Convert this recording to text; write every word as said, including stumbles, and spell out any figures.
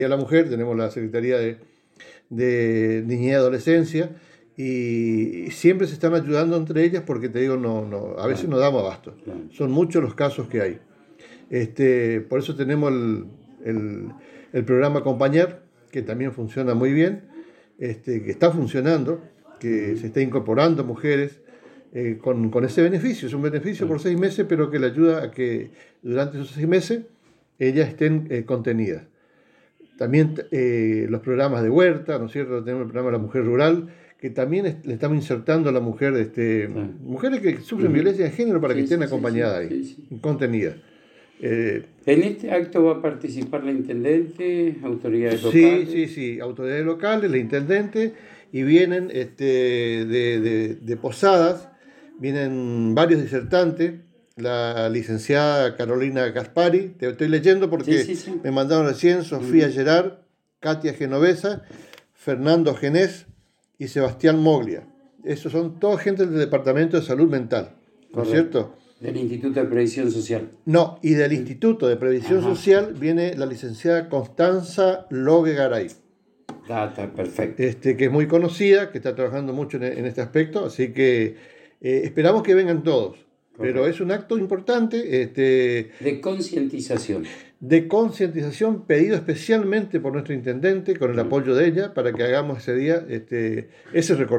a la Mujer, tenemos la Secretaría de, de Niñez y Adolescencia, y siempre se están ayudando entre ellas porque, te digo, no, no, a veces no damos abasto. Son muchos los casos que hay. Este, por eso tenemos el, el, el programa Acompañar, que también funciona muy bien, este, que está funcionando, que se está incorporando mujeres eh, con, con ese beneficio. Es un beneficio por seis meses, pero que le ayuda a que durante esos seis meses ellas estén eh, contenidas. También eh, los programas de huerta, ¿no es cierto? Tenemos el programa de la mujer rural, que también es, le estamos insertando a la mujer, este, sí. mujeres que sufren uh-huh. violencia de género para sí, que estén sí, acompañadas sí, ahí, sí, sí. contenidas. Eh, ¿En este acto va a participar la intendente, autoridades sí, locales? Sí, sí, sí, autoridades locales, la intendente, y vienen este, de, de, de Posadas, vienen varios disertantes, la licenciada Carolina Gaspari, te estoy leyendo porque sí, sí, sí. me mandaron recién, Sofía uh-huh. Gerard, Katia Genovesa, Fernando Genés y Sebastián Moglia. Esos son todos gente del Departamento de Salud Mental, ¿no es cierto? Del Instituto de Previsión Social. No, y del Instituto de Previsión Ajá. Social viene la licenciada Constanza Logue Garay. Ah, está perfecto. Este, que es muy conocida, que está trabajando mucho en, en este aspecto, así que eh, esperamos que vengan todos. Correcto. Pero es un acto importante. Este, de concientización. De concientización, pedido especialmente por nuestro intendente, con el apoyo de ella, para que hagamos ese día este, ese recorrido.